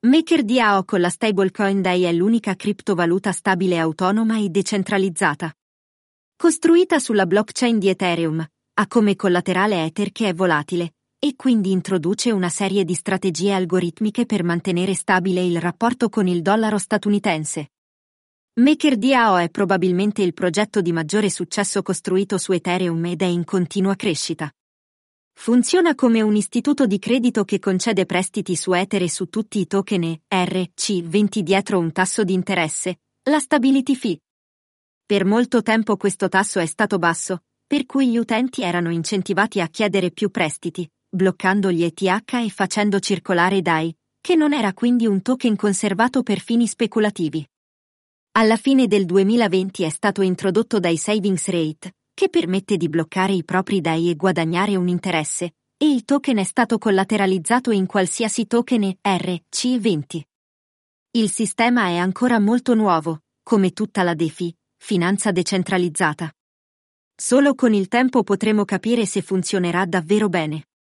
MakerDAO con la stablecoin DAI è l'unica criptovaluta stabile autonoma e decentralizzata. Costruita sulla blockchain di Ethereum, ha come collaterale Ether che è volatile, e quindi introduce una serie di strategie algoritmiche per mantenere stabile il rapporto con il dollaro statunitense. MakerDAO è probabilmente il progetto di maggiore successo costruito su Ethereum ed è in continua crescita. Funziona come un istituto di credito che concede prestiti su Ether e su tutti i token ERC20 dietro un tasso di interesse, la stability fee. Per molto tempo questo tasso è stato basso, per cui gli utenti erano incentivati a chiedere più prestiti, bloccando gli ETH e facendo circolare DAI, che non era quindi un token conservato per fini speculativi. Alla fine del 2020 è stato introdotto DAI Savings Rate, che permette di bloccare i propri DAI e guadagnare un interesse, e il token è stato collateralizzato in qualsiasi token ERC20. Il sistema è ancora molto nuovo, come tutta la DeFi, finanza decentralizzata. Solo con il tempo potremo capire se funzionerà davvero bene.